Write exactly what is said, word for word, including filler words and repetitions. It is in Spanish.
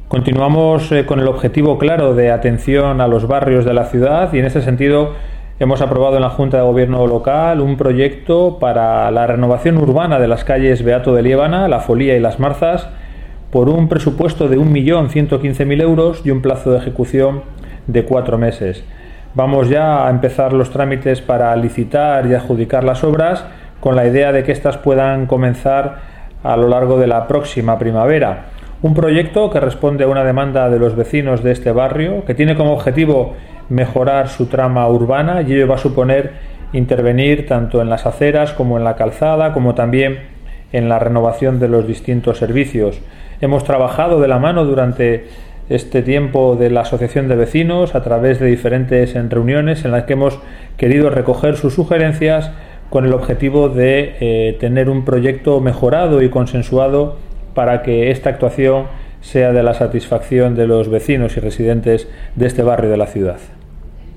Continuamos eh, con el objetivo claro de atención a los barrios de la ciudad y en este sentido hemos aprobado en la Junta de Gobierno local un proyecto para la renovación urbana de las calles Beato de Liébana, La Folía y Las Marzas por un presupuesto de un millón ciento quince mil euros y un plazo de ejecución de cuatro meses. Vamos ya a empezar los trámites para licitar y adjudicar las obras con la idea de que éstas puedan comenzar a lo largo de la próxima primavera. Un proyecto que responde a una demanda de los vecinos de este barrio, que tiene como objetivo mejorar su trama urbana y ello va a suponer intervenir tanto en las aceras como en la calzada, como también en la renovación de los distintos servicios. Hemos trabajado de la mano durante este tiempo de la Asociación de Vecinos a través de diferentes reuniones en las que hemos querido recoger sus sugerencias con el objetivo de eh, tener un proyecto mejorado y consensuado para que esta actuación sea de la satisfacción de los vecinos y residentes de este barrio de la ciudad.